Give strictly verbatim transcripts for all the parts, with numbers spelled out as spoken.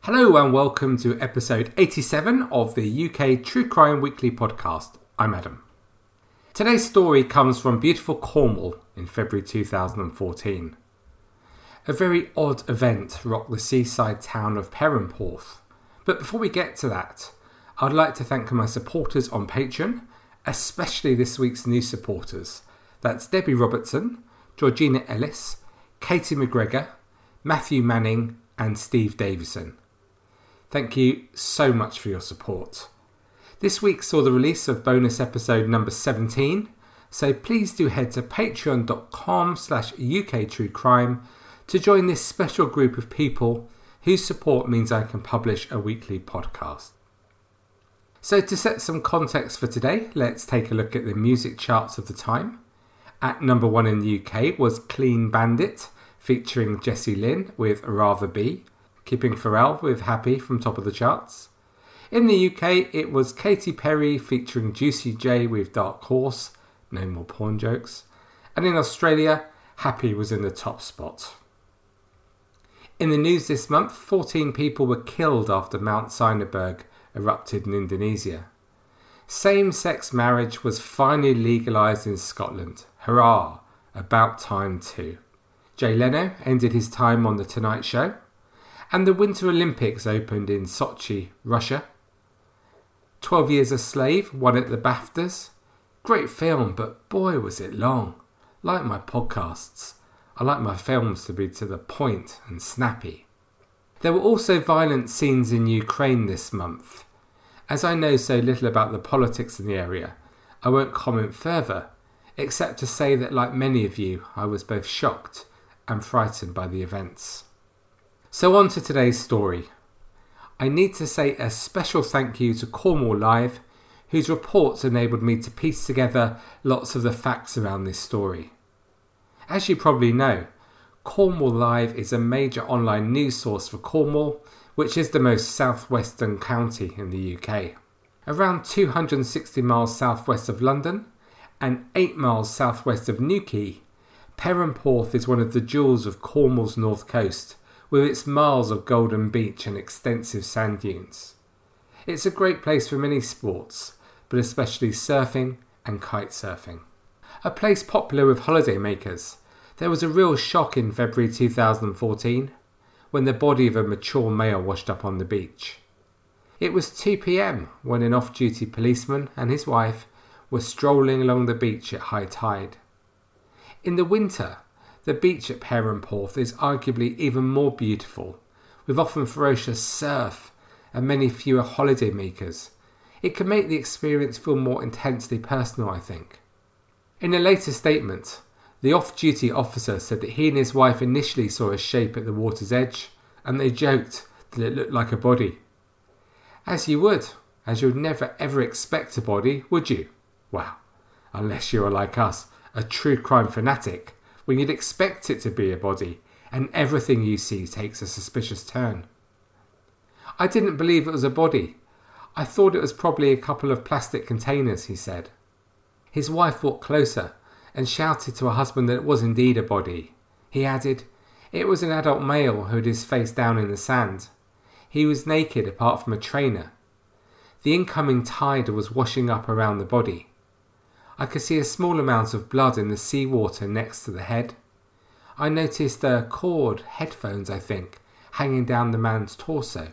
Hello and welcome to episode eighty-seven of the U K True Crime Weekly podcast. I'm Adam. Today's story comes from beautiful Cornwall in February two thousand fourteen. A very odd event rocked the seaside town of Perranporth. But before we get to that, I'd like to thank my supporters on Patreon, especially this week's new supporters. That's Debbie Robertson, Georgina Ellis, Katie McGregor, Matthew Manning and Steve Davison. Thank you so much for your support. This week saw the release of bonus episode number seventeen, so please do head to patreon.com slash uktruecrime to join this special group of people whose support means I can publish a weekly podcast. So to set some context for today, let's take a look at the music charts of the time. At number one in the U K was Clean Bandit, featuring Jessie Lynn with Rather Be, keeping Pharrell with Happy from top of the charts. In the U K, it was Katy Perry featuring Juicy J with Dark Horse, no more porn jokes. And in Australia, Happy was in the top spot. In the news this month, fourteen people were killed after Mount Sinabung erupted in Indonesia. Same-sex marriage was finally legalised in Scotland. Hurrah! About time too. Jay Leno ended his time on The Tonight Show. And the Winter Olympics opened in Sochi, Russia. twelve Years a Slave won at the BAFTAs. Great film, but boy was it long. Like my podcasts, I like my films to be to the point and snappy. There were also violent scenes in Ukraine this month. As I know so little about the politics in the area, I won't comment further, except to say that like many of you, I was both shocked and frightened by the events. So on to today's story. I need to say a special thank you to Cornwall Live, whose reports enabled me to piece together lots of the facts around this story. As you probably know, Cornwall Live is a major online news source for Cornwall, which is the most southwestern county in the U K. Around two hundred sixty miles southwest of London and eight miles southwest of Newquay, Perranporth is one of the jewels of Cornwall's north coast, with its miles of golden beach and extensive sand dunes. It's a great place for many sports, but especially surfing and kite surfing. A place popular with holidaymakers, there was a real shock in February two thousand fourteen when the body of a mature male washed up on the beach. It was two p.m. when an off-duty policeman and his wife were strolling along the beach at high tide. In the winter, the beach at Perranporth is arguably even more beautiful, with often ferocious surf and many fewer holidaymakers. It can make the experience feel more intensely personal, I think. In a later statement, the off-duty officer said that he and his wife initially saw a shape at the water's edge, and they joked that it looked like a body. As you would, as you'd never ever expect a body, would you? Well, unless you are like us, a true crime fanatic, when you'd expect it to be a body, and everything you see takes a suspicious turn. I didn't believe it was a body. I thought it was probably a couple of plastic containers, he said. His wife walked closer and shouted to her husband that it was indeed a body. He added, it was an adult male who had his face down in the sand. He was naked apart from a trainer. The incoming tide was washing up around the body. I could see a small amount of blood in the seawater next to the head. I noticed a cord, headphones I think, hanging down the man's torso.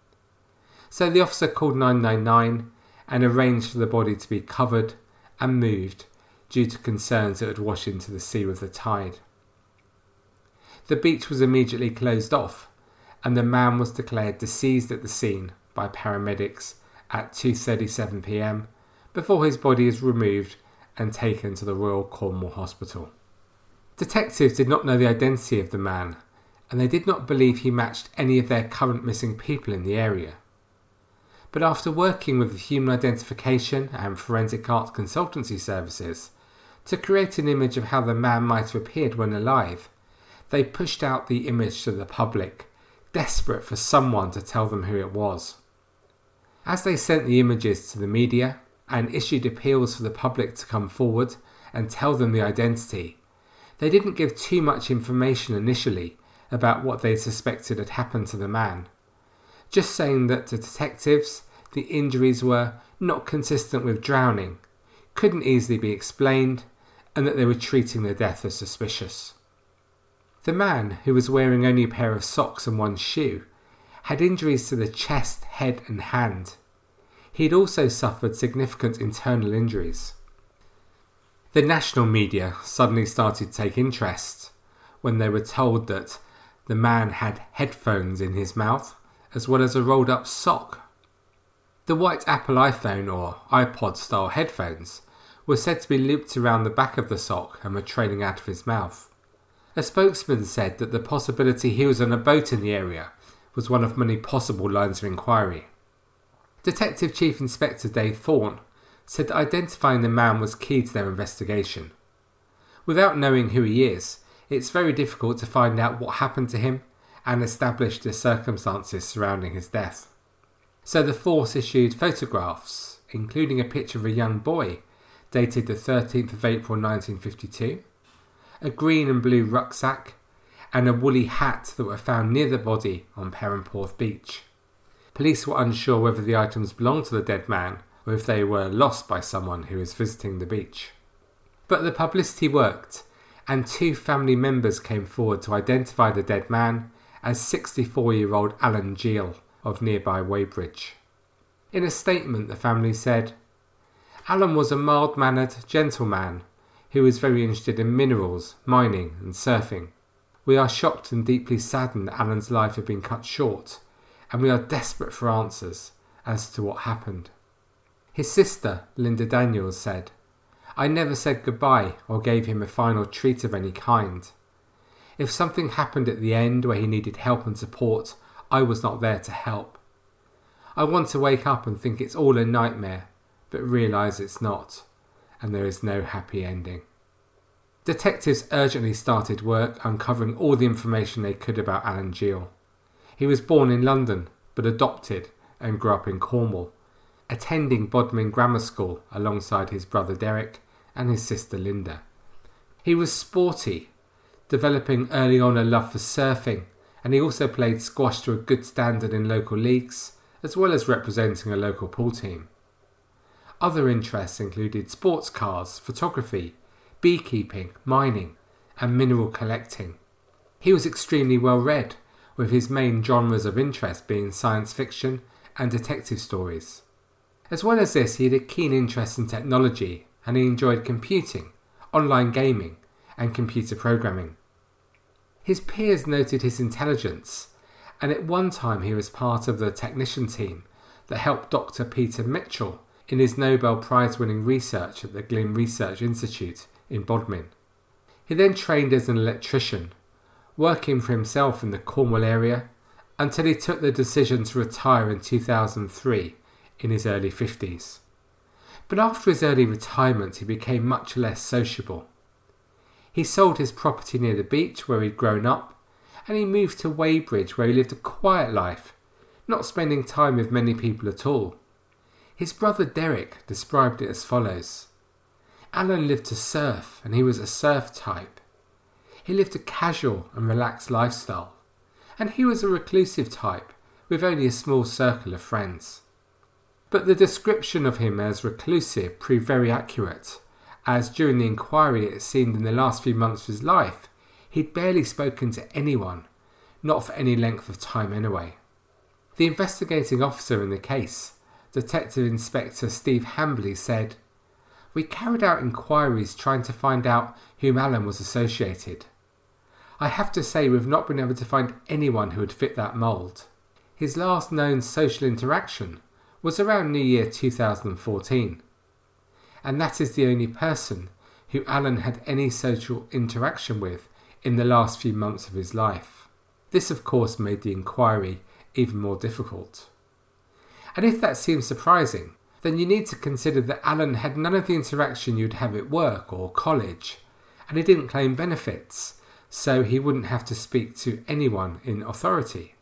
So the officer called nine nine nine and arranged for the body to be covered and moved due to concerns that it would wash into the sea with the tide. The beach was immediately closed off and the man was declared deceased at the scene by paramedics at two thirty-seven p.m. before his body is removed and taken to the Royal Cornwall Hospital. Detectives did not know the identity of the man, and they did not believe he matched any of their current missing people in the area. But after working with the human identification and forensic art consultancy services to create an image of how the man might have appeared when alive, they pushed out the image to the public, desperate for someone to tell them who it was. As they sent the images to the media, and issued appeals for the public to come forward and tell them the identity, they didn't give too much information initially about what they suspected had happened to the man. just saying that to detectives the injuries were not consistent with drowning, couldn't easily be explained, and that they were treating the death as suspicious. The man, who was wearing only a pair of socks and one shoe, had injuries to the chest, head and hand. He had also suffered significant internal injuries. The national media suddenly started to take interest when they were told that the man had headphones in his mouth, as well as a rolled up sock. The white Apple iPhone or iPod style headphones were said to be looped around the back of the sock and were trailing out of his mouth. A spokesman said that the possibility he was on a boat in the area was one of many possible lines of inquiry. Detective Chief Inspector Dave Thorne said that identifying the man was key to their investigation. Without knowing who he is, it's very difficult to find out what happened to him and establish the circumstances surrounding his death. So the force issued photographs, including a picture of a young boy dated the thirteenth of April nineteen fifty-two, a green and blue rucksack, and a woolly hat that were found near the body on Perranporth Beach. Police were unsure whether the items belonged to the dead man or if they were lost by someone who was visiting the beach. But the publicity worked, and two family members came forward to identify the dead man as sixty-four-year-old Alan Gill of nearby Weybridge. In a statement, the family said, "Alan was a mild-mannered gentleman who was very interested in minerals, mining and surfing. We are shocked and deeply saddened that Alan's life had been cut short, and we are desperate for answers as to what happened." His sister, Linda Daniels, said, "I never said goodbye or gave him a final treat of any kind. If something happened at the end where he needed help and support, I was not there to help. I want to wake up and think it's all a nightmare, but realise it's not, and there is no happy ending." Detectives urgently started work uncovering all the information they could about Alan Gill. He was born in London, but adopted and grew up in Cornwall, attending Bodmin Grammar School alongside his brother Derek and his sister Linda. He was sporty, developing early on a love for surfing, and he also played squash to a good standard in local leagues, as well as representing a local pool team. Other interests included sports cars, photography, beekeeping, mining, and mineral collecting. He was extremely well read, with his main genres of interest being science fiction and detective stories. As well as this, he had a keen interest in technology, and he enjoyed computing, online gaming, and computer programming. His peers noted his intelligence, and at one time he was part of the technician team that helped Doctor Peter Mitchell in his Nobel Prize-winning research at the Glyn Research Institute in Bodmin. He then trained as an electrician, working for himself in the Cornwall area until he took the decision to retire in two thousand three in his early fifties. But after his early retirement he became much less sociable. He sold his property near the beach where he'd grown up, and he moved to Weybridge where he lived a quiet life, not spending time with many people at all. His brother Derek described it as follows: "Alan lived to surf, and he was a surf type. He lived a casual and relaxed lifestyle, and he was a reclusive type with only a small circle of friends." But the description of him as reclusive proved very accurate, as during the inquiry it seemed in the last few months of his life he'd barely spoken to anyone, not for any length of time anyway. The investigating officer in the case, Detective Inspector Steve Hambley, said, "We carried out inquiries trying to find out whom Alan was associated. I have to say we've not been able to find anyone who would fit that mould. His last known social interaction was around New Year two thousand fourteen, and that is the only person who Alan had any social interaction with in the last few months of his life." This of course made the inquiry even more difficult. And if that seems surprising, then you need to consider that Alan had none of the interaction you'd have at work or college, and he didn't claim benefits, so he wouldn't have to speak to anyone in authority.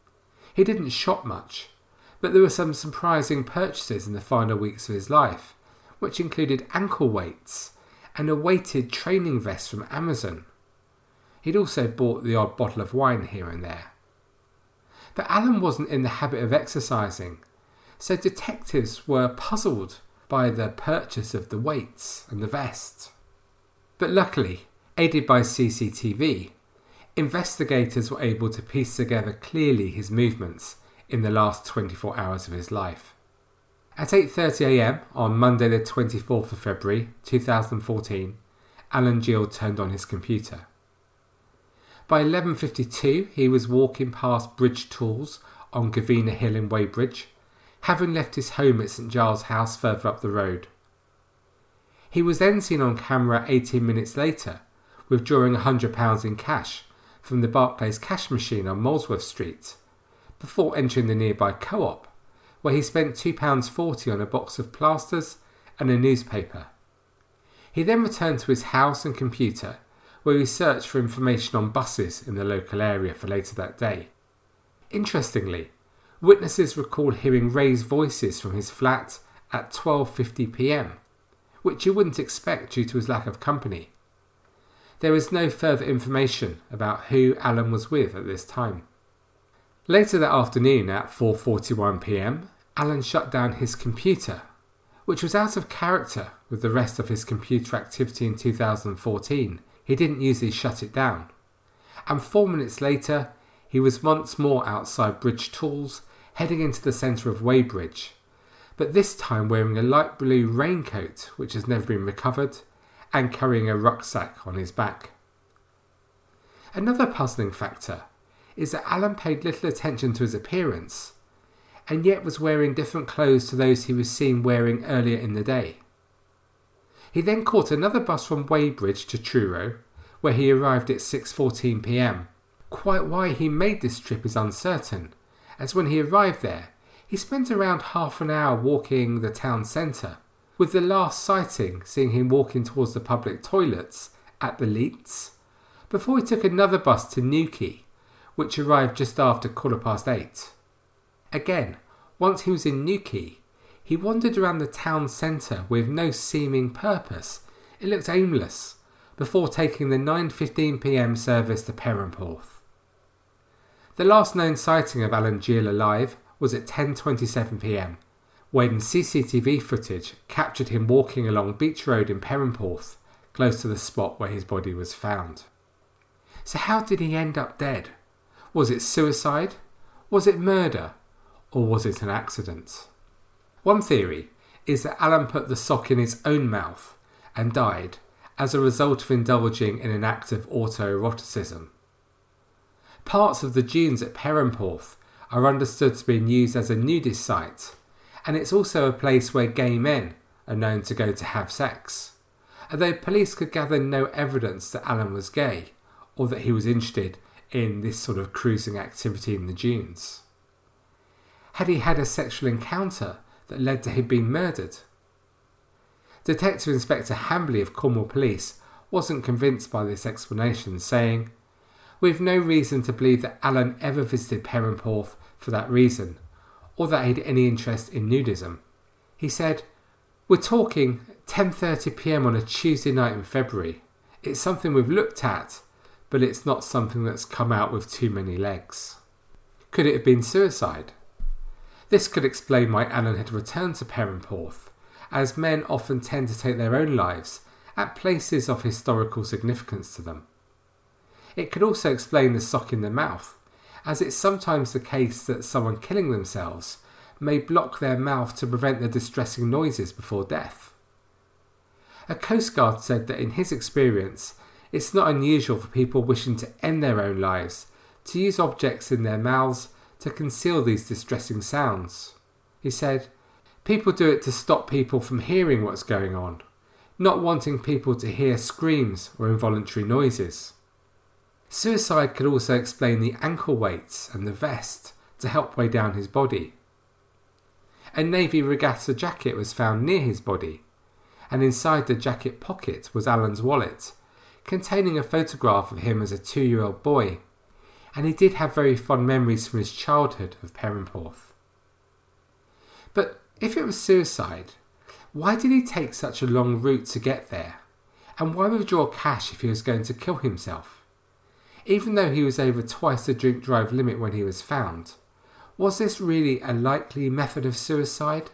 He didn't shop much, but there were some surprising purchases in the final weeks of his life, which included ankle weights and a weighted training vest from Amazon. He'd also bought the odd bottle of wine here and there. But Alan wasn't in the habit of exercising, so detectives were puzzled by the purchase of the weights and the vest. But luckily, aided by C C T V, investigators were able to piece together clearly his movements in the last twenty-four hours of his life. At eight thirty a m on Monday the twenty-fourth of February two thousand fourteen, Alan Gill turned on his computer. By eleven fifty-two he was walking past Bridge Tools on Gavina Hill in Weybridge, having left his home at St Giles House further up the road. He was then seen on camera eighteen minutes later, withdrawing one hundred pounds in cash from the Barclays cash machine on Molesworth Street, before entering the nearby Co-op, where he spent two pounds forty on a box of plasters and a newspaper. He then returned to his house and computer, where he searched for information on buses in the local area for later that day. Interestingly, witnesses recall hearing raised voices from his flat at twelve fifty p m, which you wouldn't expect due to his lack of company. There is no further information about who Alan was with at this time. Later that afternoon at four forty-one p m, Alan shut down his computer, which was out of character with the rest of his computer activity in two thousand fourteen. He didn't usually shut it down. And four minutes later, he was once more outside Bridge Tools, heading into the centre of Weybridge, but this time wearing a light blue raincoat which has never been recovered, and carrying a rucksack on his back. Another puzzling factor is that Alan paid little attention to his appearance, and yet was wearing different clothes to those he was seen wearing earlier in the day. He then caught another bus from Weybridge to Truro, where he arrived at six fourteen p m. Quite why he made this trip is uncertain, as when he arrived there, he spent around half an hour walking the town centre, with the last sighting seeing him walking towards the public toilets at the Leats, before he took another bus to Newquay, which arrived just after quarter past eight. Again, once he was in Newquay, he wandered around the town centre with no seeming purpose. It looked aimless, before taking the nine fifteen p m service to Perranporth. The last known sighting of Alan Gill alive was at ten twenty-seven p m, when C C T V footage captured him walking along Beach Road in Perranporth, close to the spot where his body was found. So how did he end up dead? Was it suicide? Was it murder? Or was it an accident? One theory is that Alan put the sock in his own mouth and died as a result of indulging in an act of autoeroticism. Parts of the dunes at Perranporth are understood to be used as a nudist site, and it's also a place where gay men are known to go to have sex, although police could gather no evidence that Alan was gay or that he was interested in this sort of cruising activity in the dunes. Had he had a sexual encounter that led to him being murdered? Detective Inspector Hambley of Cornwall Police wasn't convinced by this explanation, saying, "We've no reason to believe that Alan ever visited Perranporth for that reason, or that he had any interest in nudism." He said, "We're talking ten thirty p m on a Tuesday night in February. It's something we've looked at, but it's not something that's come out with too many legs." Could it have been suicide? This could explain why Alan had returned to Perranporth, as men often tend to take their own lives at places of historical significance to them. It could also explain the sock in the mouth, as it's sometimes the case that someone killing themselves may block their mouth to prevent the distressing noises before death. A Coast Guard said that in his experience, it's not unusual for people wishing to end their own lives to use objects in their mouths to conceal these distressing sounds. He said, "People do it to stop people from hearing what's going on, not wanting people to hear screams or involuntary noises." Suicide could also explain the ankle weights and the vest to help weigh down his body. A navy regatta jacket was found near his body, and inside the jacket pocket was Alan's wallet, containing a photograph of him as a two-year-old boy, and he did have very fond memories from his childhood of Perranporth. But if it was suicide, why did he take such a long route to get there? And why withdraw cash if he was going to kill himself? Even though he was over twice the drink drive limit when he was found, Was this really a likely method of suicide?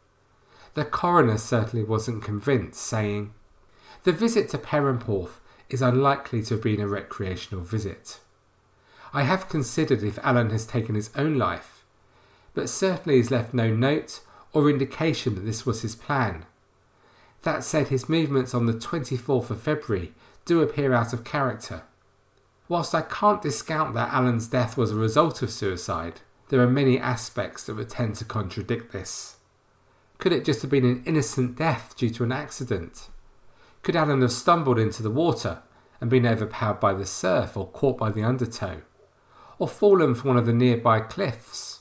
The coroner certainly wasn't convinced, saying, "The visit to Perranporth is unlikely to have been a recreational visit. I have considered if Alan has taken his own life, but certainly has left no note or indication that this was his plan. That said, his movements on the twenty-fourth of February do appear out of character. Whilst I can't discount that Alan's death was a result of suicide, there are many aspects that would tend to contradict this. Could it just have been an innocent death due to an accident? Could Alan have stumbled into the water and been overpowered by the surf or caught by the undertow? Or fallen from one of the nearby cliffs?"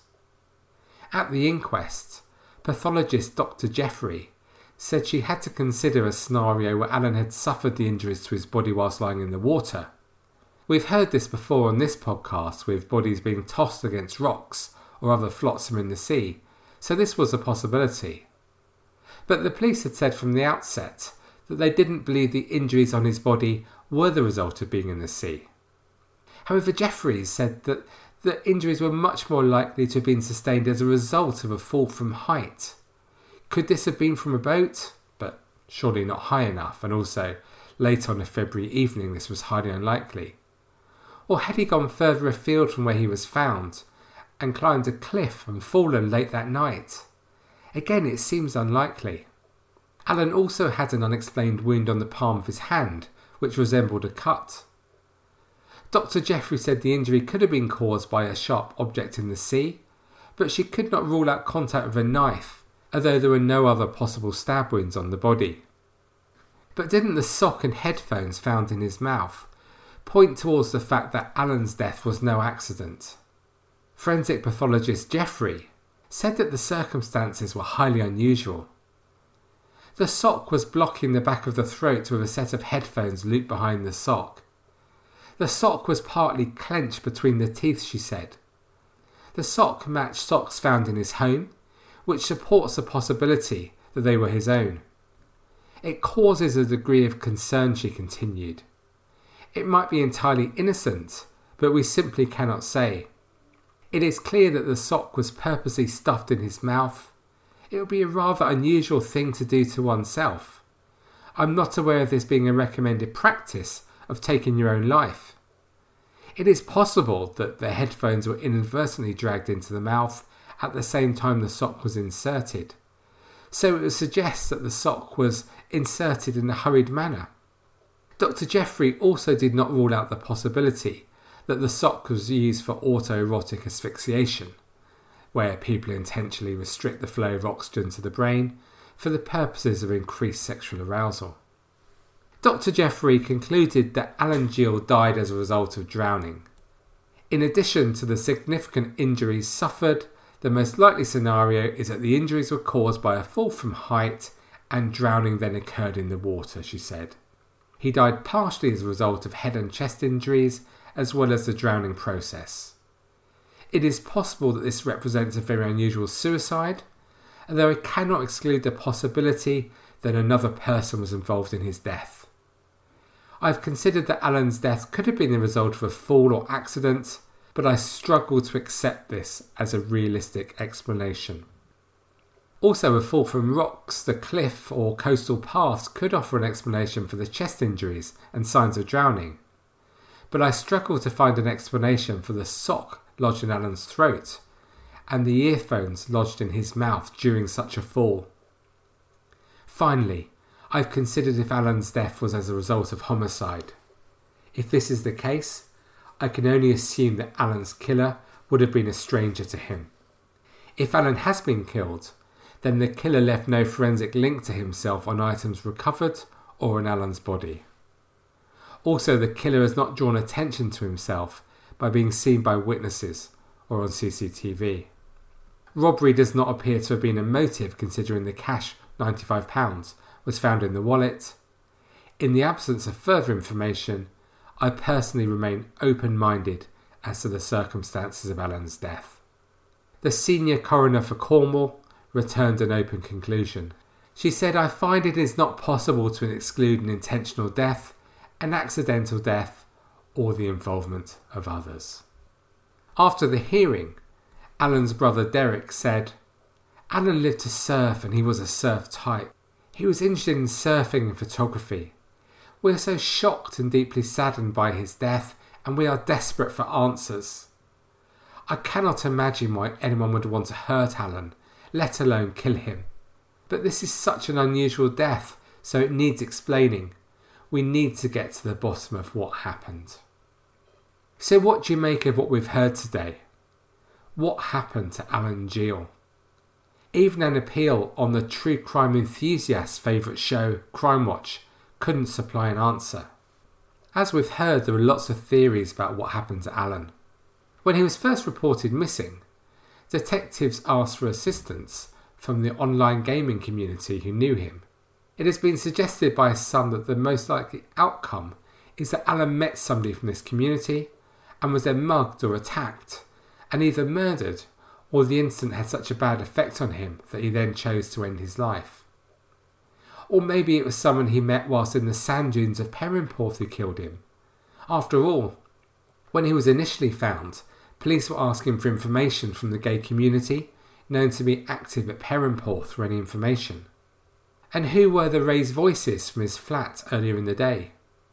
At the inquest, pathologist Doctor Jeffrey said she had to consider a scenario where Alan had suffered the injuries to his body whilst lying in the water. We've heard this before on this podcast, with bodies being tossed against rocks or other flotsam in the sea, so this was a possibility. But the police had said from the outset that they didn't believe the injuries on his body were the result of being in the sea. However, Jeffries said that the injuries were much more likely to have been sustained as a result of a fall from height. Could this have been from a boat? But surely not high enough, and also late on a February evening this was highly unlikely. Or had he gone further afield from where he was found and climbed a cliff and fallen late that night? Again, it seems unlikely. Alan also had an unexplained wound on the palm of his hand, which resembled a cut. Doctor Jeffrey said the injury could have been caused by a sharp object in the sea, but she could not rule out contact with a knife, although there were no other possible stab wounds on the body. But didn't the sock and headphones found in his mouth point towards the fact that Alan's death was no accident? Forensic pathologist Jeffrey said that the circumstances were highly unusual. The sock was blocking the back of the throat with a set of headphones looped behind the sock. The sock was partly clenched between the teeth, she said. The sock matched socks found in his home, which supports the possibility that they were his own. It causes a degree of concern, she continued. It might be entirely innocent, but we simply cannot say. It is clear that the sock was purposely stuffed in his mouth. It would be a rather unusual thing to do to oneself. I'm not aware of this being a recommended practice of taking your own life. It is possible that the headphones were inadvertently dragged into the mouth at the same time the sock was inserted, so it would suggest that the sock was inserted in a hurried manner. Doctor Jeffrey also did not rule out the possibility that the sock was used for autoerotic asphyxiation, where people intentionally restrict the flow of oxygen to the brain for the purposes of increased sexual arousal. Doctor Jeffrey concluded that Alan Gill died as a result of drowning. In addition to the significant injuries suffered, the most likely scenario is that the injuries were caused by a fall from height and drowning then occurred in the water, she said. He died partially as a result of head and chest injuries as well as the drowning process. It is possible that this represents a very unusual suicide, although I cannot exclude the possibility that another person was involved in his death. I've considered that Alan's death could have been the result of a fall or accident, but I struggle to accept this as a realistic explanation. Also, a fall from rocks, the cliff or coastal paths could offer an explanation for the chest injuries and signs of drowning, but I struggle to find an explanation for the sock lodged in Alan's throat and the earphones lodged in his mouth during such a fall. Finally, I've considered if Alan's death was as a result of homicide. If this is the case, I can only assume that Alan's killer would have been a stranger to him. If Alan has been killed, then the killer left no forensic link to himself on items recovered or on Alan's body. Also, the killer has not drawn attention to himself by being seen by witnesses or on C C T V. Robbery does not appear to have been a motive, considering the cash, ninety-five pounds, was found in the wallet. In the absence of further information, I personally remain open-minded as to the circumstances of Alan's death. The senior coroner for Cornwall returned an open conclusion. She said, "I find it is not possible to exclude an intentional death, an accidental death, or the involvement of others." After the hearing, Alan's brother Derek said, "Alan lived to surf and he was a surf type. He was interested in surfing and photography. We are so shocked and deeply saddened by his death, and we are desperate for answers. I cannot imagine why anyone would want to hurt Alan, let alone kill him. But this is such an unusual death, so it needs explaining. We need to get to the bottom of what happened." So what do you make of what we've heard today? What happened to Alan Geel? Even an appeal on the true crime enthusiast's favourite show, Crime Watch, couldn't supply an answer. As we've heard, there are lots of theories about what happened to Alan. When he was first reported missing, detectives asked for assistance from the online gaming community who knew him. It has been suggested by some that the most likely outcome is that Alan met somebody from this community and was then mugged or attacked, and either murdered, or the incident had such a bad effect on him that he then chose to end his life. Or maybe it was someone he met whilst in the sand dunes of Perranporth who killed him. After all, when he was initially found, police were asking for information from the gay community, known to be active at Perranporth for any information. And who were the raised voices from his flat earlier in the day?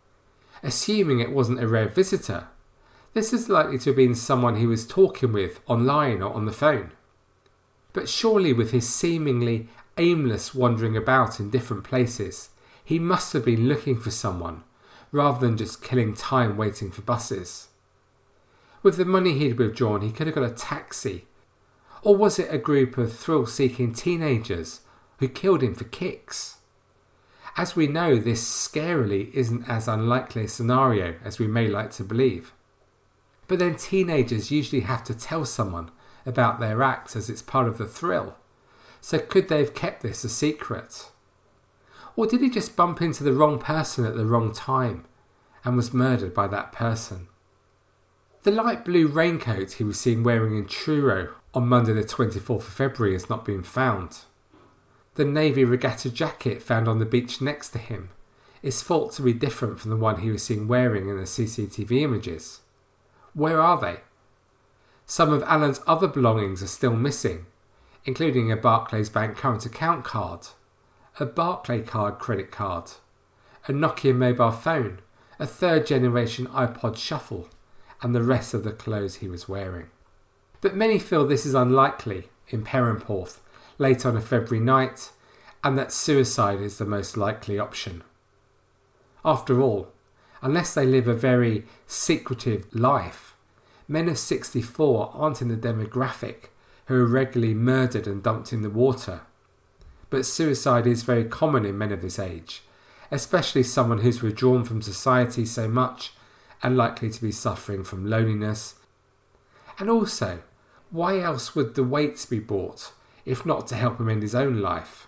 Assuming it wasn't a rare visitor, this is likely to have been someone he was talking with online or on the phone. But surely with his seemingly aimless wandering about in different places, he must have been looking for someone, rather than just killing time waiting for buses. With the money he'd withdrawn, he could have got a taxi. Or was it a group of thrill-seeking teenagers who killed him for kicks? As we know, this scarily isn't as unlikely a scenario as we may like to believe. But then teenagers usually have to tell someone about their acts as it's part of the thrill. So could they have kept this a secret? Or did he just bump into the wrong person at the wrong time and was murdered by that person? The light blue raincoat he was seen wearing in Truro on Monday the twenty-fourth of February has not been found. The navy regatta jacket found on the beach next to him is thought to be different from the one he was seen wearing in the C C T V images. Where are they? Some of Alan's other belongings are still missing, including a Barclays Bank current account card, a Barclaycard credit card, a Nokia mobile phone, a third generation iPod Shuffle, and the rest of the clothes he was wearing. But many feel this is unlikely in Perranporth late on a February night, and that suicide is the most likely option. After all, unless they live a very secretive life, men of sixty-four aren't in the demographic who are regularly murdered and dumped in the water. But suicide is very common in men of this age, especially someone who's withdrawn from society so much and likely to be suffering from loneliness. And also, why else would the weights be bought if not to help him end his own life?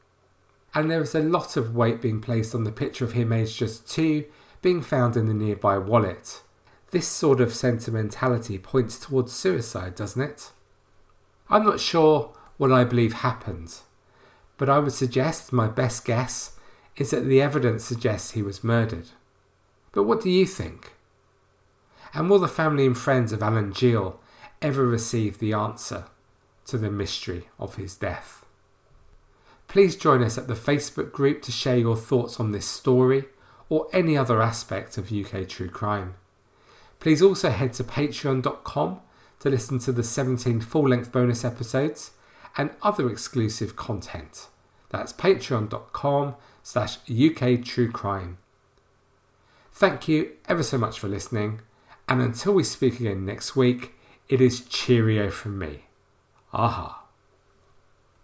And there is a lot of weight being placed on the picture of him aged just two being found in the nearby wallet. This sort of sentimentality points towards suicide, doesn't it? I'm not sure what I believe happened, but I would suggest my best guess is that the evidence suggests he was murdered. But what do you think? And will the family and friends of Alan Geel ever receive the answer to the mystery of his death? Please join us at the Facebook group to share your thoughts on this story or any other aspect of U K true crime. Please also head to patreon dot com to listen to the seventeen full-length bonus episodes and other exclusive content. That's patreon dot com slash U K true crime. Thank you ever so much for listening, and until we speak again next week, it is cheerio from me. Aha.